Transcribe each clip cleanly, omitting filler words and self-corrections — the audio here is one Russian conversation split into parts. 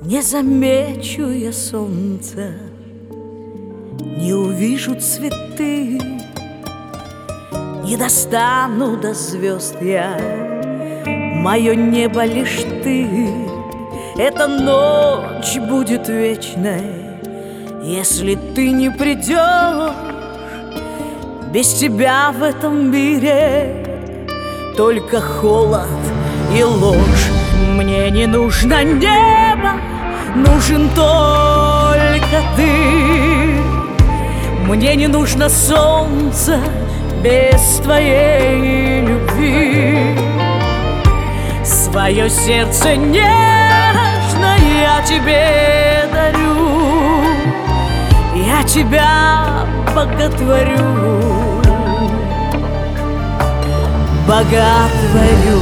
Не замечу я солнца, не увижу цветы, не достану до звезд я, мое небо лишь ты. Эта ночь будет вечной, если ты не придешь. Без тебя в этом мире только холод и ложь. Мне не нужно небо, нужен только ты. Мне не нужно солнце без твоей любви. Свое сердце нежно я тебе дарю, я тебя боготворю, боготворю.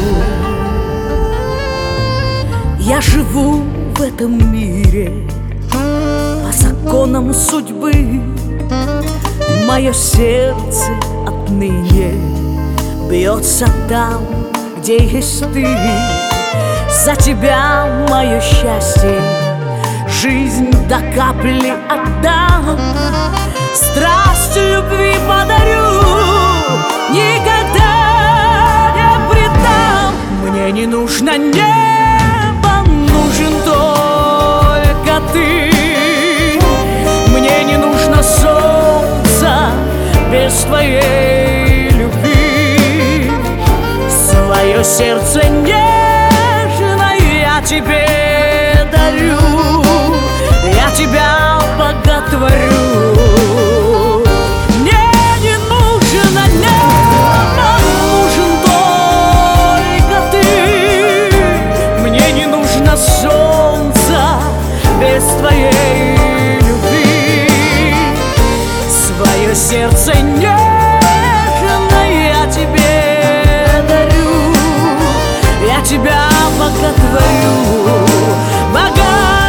Я живу в этом мире по законам судьбы. Мое сердце отныне бьется там, где есть ты. За тебя мое счастье, жизнь до капли отдам, страсть любви подарю, никогда не предам. Мне не нужно небо, нужен только ты. Мне не нужно солнца без твоей любви. Свое сердце нежно я тебе дарю, я тебя боготворю. Мне не нужно небо, нужен только ты. Мне не нужно солнца без твоей любви. Свое сердце нежно я тебе дарю, я тебя боготворю, боготворю.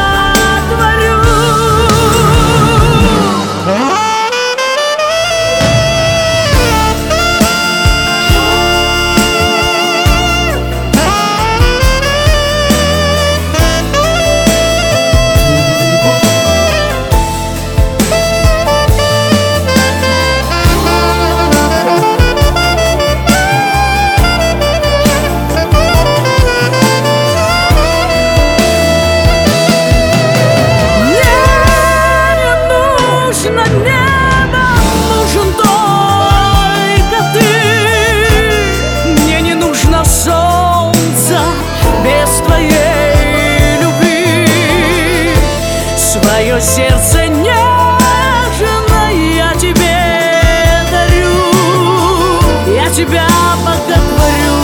Свое сердце нежно я тебе дарю, я тебя боготворю,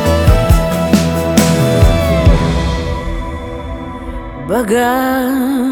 боготворю.